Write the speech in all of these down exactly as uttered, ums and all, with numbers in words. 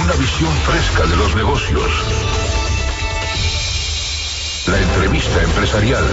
Una visión fresca de los negocios. La entrevista empresarial.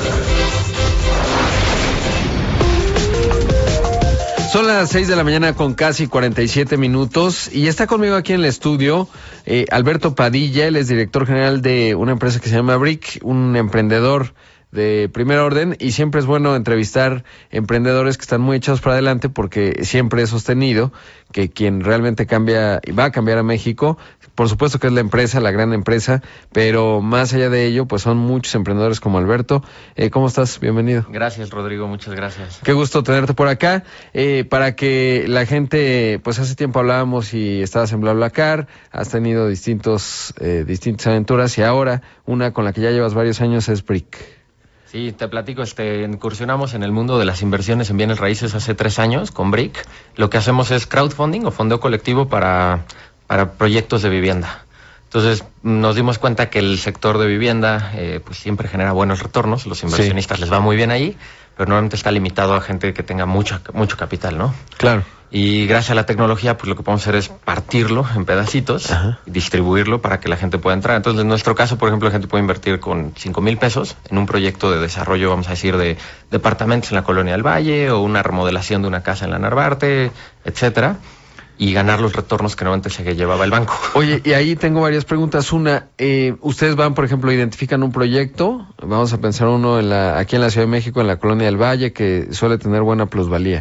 Son las seis de la mañana con casi cuarenta y siete minutos y está conmigo aquí en el estudio eh, Alberto Padilla. Él es director general de una empresa que se llama Brick, un emprendedor de primer orden, y siempre es bueno entrevistar emprendedores que están muy echados para adelante, porque siempre he sostenido que quien realmente cambia y va a cambiar a México, por supuesto que es la empresa, la gran empresa, pero más allá de ello, pues son muchos emprendedores como Alberto. Eh, ¿Cómo estás? Bienvenido. Gracias, Rodrigo, muchas gracias. Qué gusto tenerte por acá. Eh, para que la gente, pues hace tiempo hablábamos y estabas en BlaBlaCar, has tenido distintos, eh, distintas aventuras, y ahora una con la que ya llevas varios años es Brick. Sí, te platico, este, incursionamos en el mundo de las inversiones en bienes raíces hace tres años con Brick. Lo que hacemos es crowdfunding o fondeo colectivo para, para proyectos de vivienda. Entonces nos dimos cuenta que el sector de vivienda eh, pues siempre genera buenos retornos, los inversionistas sí. les va muy bien ahí, pero normalmente está limitado a gente que tenga mucho, mucho capital, ¿no? Claro. Y gracias a la tecnología, pues lo que podemos hacer es partirlo en pedacitos, Ajá. y distribuirlo para que la gente pueda entrar. Entonces, en nuestro caso, por ejemplo, la gente puede invertir con cinco mil pesos en un proyecto de desarrollo, vamos a decir, de departamentos en la Colonia del Valle, o una remodelación de una casa en la Narvarte, etcétera, y ganar los retornos que normalmente se llevaba el banco. Oye, y ahí tengo varias preguntas. Una, eh, ustedes van, por ejemplo, identifican un proyecto, vamos a pensar uno en la, aquí en la Ciudad de México, en la Colonia del Valle, que suele tener buena plusvalía.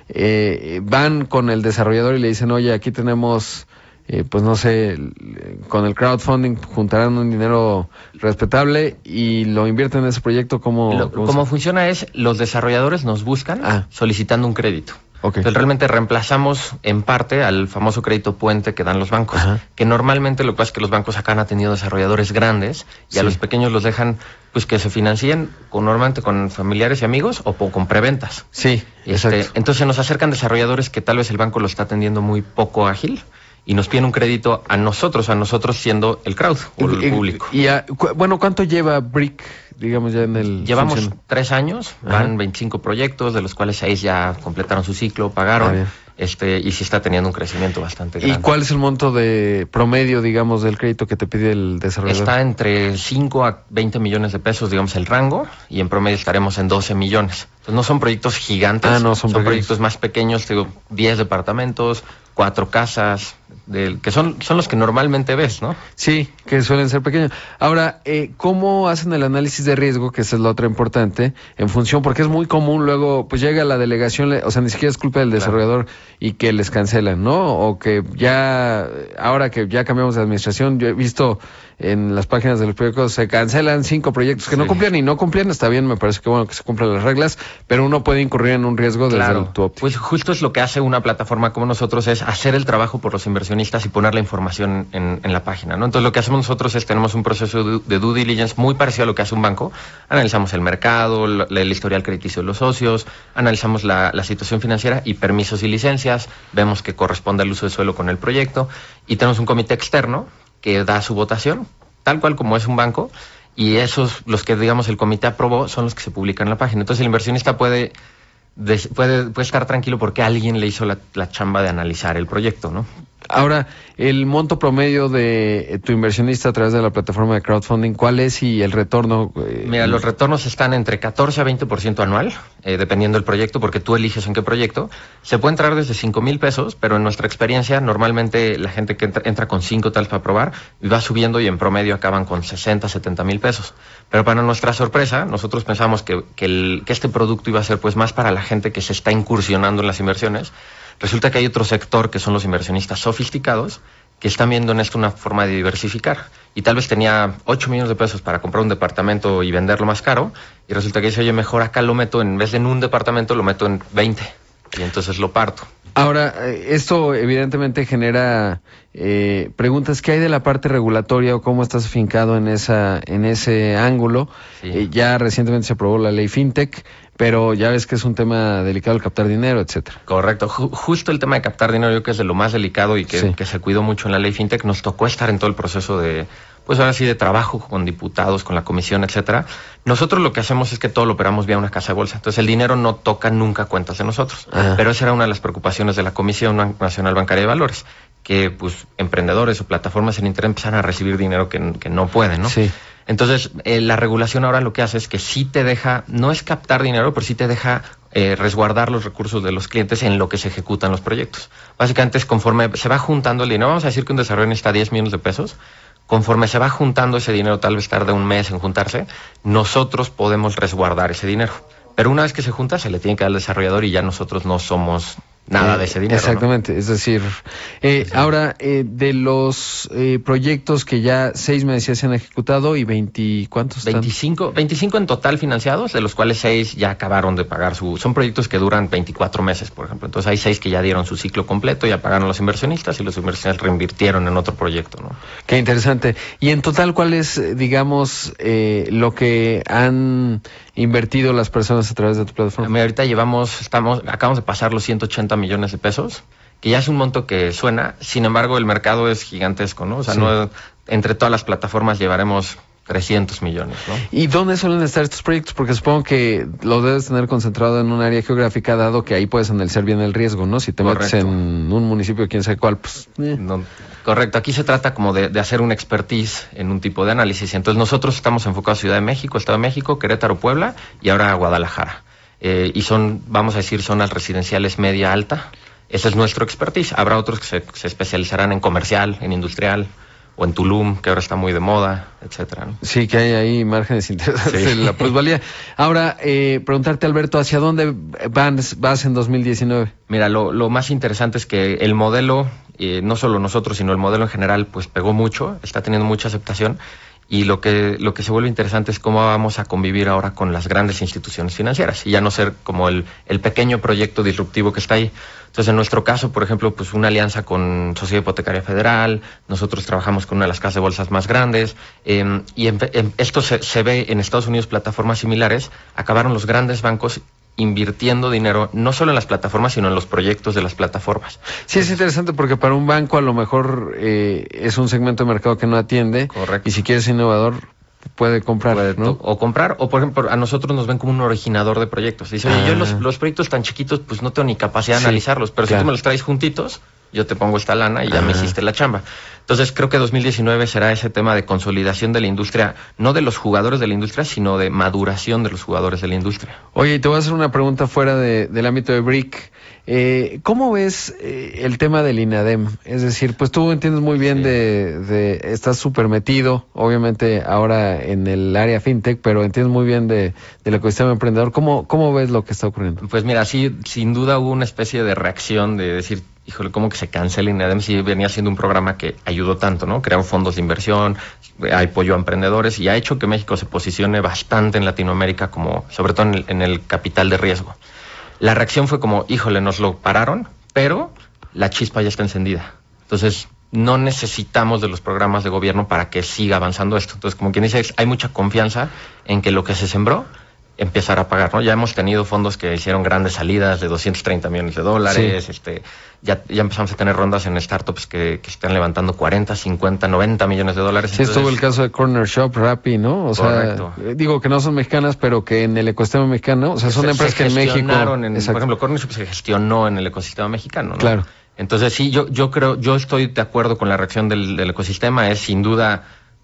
Eh, van con el desarrollador y le dicen, oye, aquí tenemos, eh, pues no sé, con el crowdfunding juntarán un dinero respetable y lo invierten en ese proyecto. ¿Cómo, lo, cómo cómo se... funciona es, los desarrolladores nos buscan ah. solicitando un crédito. Okay. Entonces realmente reemplazamos en parte al famoso crédito puente que dan los bancos, Ajá. que normalmente lo que pasa es que los bancos acá han tenido desarrolladores grandes y sí. a los pequeños los dejan pues que se financien con, normalmente con familiares y amigos o con preventas. Sí, este, entonces nos acercan desarrolladores que tal vez el banco lo está atendiendo muy poco ágil y nos piden un crédito a nosotros, a nosotros siendo el crowd o el y, público. Y a, cu bueno, ¿cuánto lleva Brick, digamos, ya en el... Llevamos función? tres años, Ajá. van veinticinco proyectos, de los cuales seis ya completaron su ciclo, pagaron, ah, este y sí está teniendo un crecimiento bastante grande. ¿Y cuál es el monto de promedio, digamos, del crédito que te pide el desarrollador? Está entre cinco a veinte millones de pesos, digamos, el rango, y en promedio estaremos en doce millones. Entonces no son proyectos gigantes, ah, no, son, son proyectos más pequeños, digo, diez departamentos, cuatro casas, de, que son, son los que normalmente ves, ¿no? Sí, que suelen ser pequeños. Ahora, eh, ¿cómo hacen el análisis de riesgo? Que esa es la otra importante, en función, porque es muy común luego, pues llega la delegación, o sea, ni siquiera es culpa del desarrollador, claro. y que les cancelan, ¿no? O que ya, ahora que ya cambiamos de administración, yo he visto en las páginas de los proyectos, se cancelan cinco proyectos que sí. no cumplían, y no cumplían, está bien, me parece que bueno que se cumplan las reglas, pero uno puede incurrir en un riesgo desde claro. el tu óptica. Pues justo es lo que hace una plataforma como nosotros, es hacer el trabajo por los inversionistas y poner la información en, en la página, ¿no? Entonces lo que hacemos nosotros es, tenemos un proceso de, de due diligence muy parecido a lo que hace un banco. Analizamos el mercado, la, el historial crediticio de los socios, analizamos la, la situación financiera y permisos y licencias, vemos que corresponde al uso de suelo con el proyecto, y tenemos un comité externo que da su votación, tal cual como es un banco, y esos, los que digamos el comité aprobó, son los que se publican en la página. Entonces el inversionista puede, de, puede, puede estar tranquilo porque alguien le hizo la, la chamba de analizar el proyecto, ¿no? Ahora, el monto promedio de tu inversionista a través de la plataforma de crowdfunding, ¿cuál es y el retorno? Eh, Mira, los retornos están entre catorce a veinte por ciento anual, eh, dependiendo del proyecto, porque tú eliges en qué proyecto. Se puede entrar desde cinco mil pesos, pero en nuestra experiencia, normalmente la gente que entra, entra con cinco tal para probar, y va subiendo y en promedio acaban con sesenta, setenta mil pesos. Pero para nuestra sorpresa, nosotros pensamos que, que, el, que este producto iba a ser pues más para la gente que se está incursionando en las inversiones. Resulta que hay otro sector que son los inversionistas sofisticados que están viendo en esto una forma de diversificar. Y tal vez tenía ocho millones de pesos para comprar un departamento y venderlo más caro, y resulta que dice, oye, mejor acá lo meto, en vez de en un departamento, lo meto en veinte. Y entonces lo parto. Ahora, esto evidentemente genera eh, preguntas. ¿Qué hay de la parte regulatoria o cómo estás afincado en esa en ese ángulo? Sí. Eh, ya recientemente se aprobó la ley FinTech, pero ya ves que es un tema delicado el captar dinero, etcétera. Correcto. Ju- justo el tema de captar dinero, yo creo que es de lo más delicado y que, sí. que se cuidó mucho en la ley FinTech. Nos tocó estar en todo el proceso de, pues ahora sí, de trabajo con diputados, con la comisión, etcétera. Nosotros lo que hacemos es que todo lo operamos vía una casa de bolsa. Entonces el dinero no toca nunca cuentas de nosotros. Ajá. Pero esa era una de las preocupaciones de la Comisión Nacional Bancaria de Valores, que pues emprendedores o plataformas en internet empiezan a recibir dinero que, que no pueden, ¿no? Sí. Entonces, eh, la regulación ahora lo que hace es que sí te deja, no es captar dinero, pero sí te deja eh, resguardar los recursos de los clientes en lo que se ejecutan los proyectos. Básicamente es conforme se va juntando el dinero, vamos a decir que un desarrollo necesita diez millones de pesos, conforme se va juntando ese dinero, tal vez tarde un mes en juntarse, nosotros podemos resguardar ese dinero. Pero una vez que se junta, se le tiene que dar al desarrollador y ya nosotros no somos nada eh, de ese dinero. Exactamente, ¿no? Es decir, eh, sí. ahora, eh, de los eh, proyectos que ya seis me decías se han ejecutado y veinte, ¿cuántos están? veinticinco, veinticinco en total financiados, de los cuales seis ya acabaron de pagar su... Son proyectos que duran veinticuatro meses, por ejemplo. Entonces hay seis que ya dieron su ciclo completo, ya pagaron los inversionistas y los inversionistas reinvirtieron en otro proyecto, ¿no? Qué interesante. Y en total, ¿cuál es, digamos, eh, lo que han invertido las personas a través de tu plataforma? Mira, ahorita llevamos, estamos, acabamos de pasar los ciento ochenta millones de pesos, que ya es un monto que suena, sin embargo el mercado es gigantesco, ¿no? O sea, sí. no, entre todas las plataformas llevaremos trescientos millones, ¿no? ¿Y dónde suelen estar estos proyectos? Porque supongo que lo debes tener concentrado en un área geográfica, dado que ahí puedes analizar bien el riesgo, ¿no? Si te Correcto. metes en un municipio, quién sabe cuál, pues... Eh. No, correcto, aquí se trata como de, de hacer un expertise en un tipo de análisis. Entonces nosotros estamos enfocados en Ciudad de México, Estado de México, Querétaro, Puebla y ahora Guadalajara. Eh, y son, vamos a decir, zonas residenciales media-alta. Ese es nuestro expertise. Habrá otros que se, se especializarán en comercial, en industrial, o en Tulum, que ahora está muy de moda, etcétera, ¿no? Sí, que hay ahí márgenes interesantes de sí. la plusvalía. Ahora, eh, preguntarte, Alberto, ¿hacia dónde vas, vas en dos mil diecinueve? Mira, lo, lo más interesante es que el modelo, eh, no solo nosotros, sino el modelo en general, pues pegó mucho, está teniendo mucha aceptación. Y lo que, lo que se vuelve interesante es cómo vamos a convivir ahora con las grandes instituciones financieras y ya no ser como el, el pequeño proyecto disruptivo que está ahí. Entonces, en nuestro caso, por ejemplo, pues una alianza con Sociedad Hipotecaria Federal, nosotros trabajamos con una de las casas de bolsas más grandes, eh, y en, en, esto se, se ve en Estados Unidos, plataformas similares, acabaron los grandes bancos invirtiendo dinero, no solo en las plataformas, sino en los proyectos de las plataformas. Sí, es interesante porque para un banco a lo mejor eh, es un segmento de mercado que no atiende. Correcto. Y si quieres innovador, puede comprar, puede, ¿no? O comprar, o por ejemplo, a nosotros nos ven como un originador de proyectos. Dice, oye, ah. yo los, los proyectos tan chiquitos, pues no tengo ni capacidad de sí, analizarlos, pero claro. si tú me los traes juntitos, yo te pongo esta lana y ya ah. me hiciste la chamba. Entonces creo que dos mil diecinueve será ese tema de consolidación de la industria, no de los jugadores de la industria, sino de maduración de los jugadores de la industria. Oye, te voy a hacer una pregunta fuera de, del ámbito de Brick. Eh, ¿Cómo ves eh, el tema del INADEM? Es decir, pues tú entiendes muy bien sí. de, de, estás súper metido, obviamente ahora en el área fintech, pero entiendes muy bien de, del ecosistema emprendedor. ¿Cómo, ¿Cómo ves lo que está ocurriendo? Pues mira, sí, sin duda hubo una especie de reacción de decir, híjole, ¿cómo que se cancela INADEM si venía siendo un programa que ayudó tanto, ¿no? Crearon fondos de inversión, apoyó a emprendedores y ha hecho que México se posicione bastante en Latinoamérica, como sobre todo en el, en el capital de riesgo. La reacción fue como, híjole, nos lo pararon, pero la chispa ya está encendida. Entonces, no necesitamos de los programas de gobierno para que siga avanzando esto. Entonces, como quien dice, hay mucha confianza en que lo que se sembró empezará a pagar, ¿no? Ya hemos tenido fondos que hicieron grandes salidas de doscientos treinta millones de dólares, sí. este, ya, ya empezamos a tener rondas en startups que, que están levantando cuarenta, cincuenta, noventa millones de dólares. Sí, estuvo el caso de Corner Shop, Rappi, ¿no? O correcto. sea, digo que no son mexicanas, pero que en el ecosistema mexicano, o sea, son se, empresas se que en México... En, por ejemplo, Corner Shop se gestionó en el ecosistema mexicano, ¿no? Claro. Entonces, sí, yo, yo creo, yo estoy de acuerdo con la reacción del, del ecosistema, es sin duda,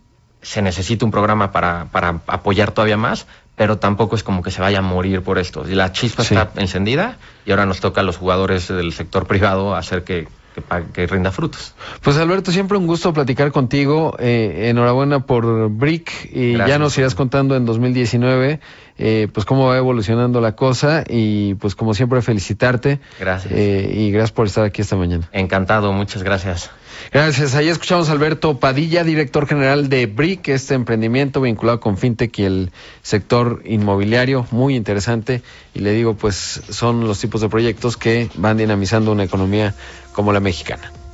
se necesita un programa para, para apoyar todavía más, pero tampoco es como que se vaya a morir por esto. La chispa sí. está encendida y ahora nos toca a los jugadores del sector privado hacer que, que, que rinda frutos. Pues Alberto, siempre un gusto platicar contigo. Eh, enhorabuena por Brick y gracias. Ya nos irás contando en dos mil diecinueve eh, pues cómo va evolucionando la cosa y pues como siempre felicitarte. Gracias. Eh, y gracias por estar aquí esta mañana. Encantado, muchas gracias. Gracias. Ahí escuchamos a Alberto Padilla, director general de Brick, este emprendimiento vinculado con fintech y el sector inmobiliario, muy interesante. Y le digo, pues son los tipos de proyectos que van dinamizando una economía como la mexicana.